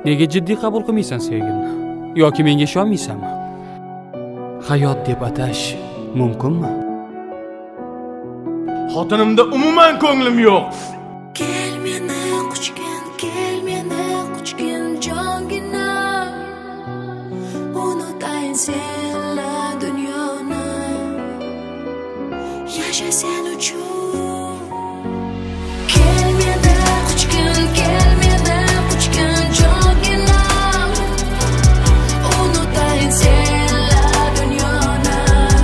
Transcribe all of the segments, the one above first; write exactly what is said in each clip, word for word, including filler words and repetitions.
Nega jiddiy qabul qilmaysan sevgimni? Yoki menga ishonmaysanmi? Hayot deb atash mumkinmi? Xotinimda umuman ko'nglim yo'q. Kel meni quchgin, kel meni quchgin jongina. Unutayin senla dunyoni. Yasha sen uchun. Kel meni quchgin, kel meni quchgin jongina. Unutayin senla dunyoni.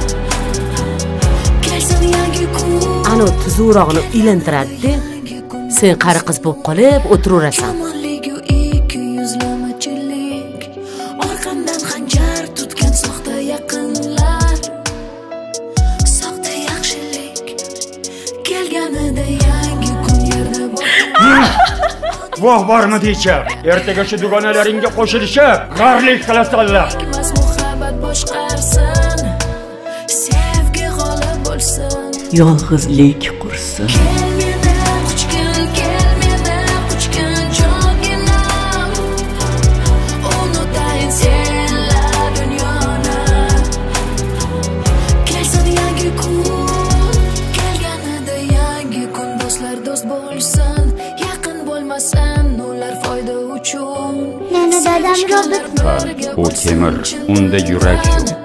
Kelsin yangi kun. Anu tuzurog'ini uylantiradi. Sen qari qiz bo'lib qolib o'tiraverasan. Orqamdan xanjar tutgan soxta yaqinlar. Soxta yaxshilik kelganida yangi kun yerda bor. Voh bormi deycha. Ertaga shu dugonalaringga qo'shilishib, g'arlik qilasanlar. Muhabbat boshqarsin. Sevgi g'olib bo'lsin. Yolg'izlik qursin. Do'st bo'lsin, yaqin bo'lmasin, ular foyda uchun. Meni dadam robot. U temir, unda yurak yo'q.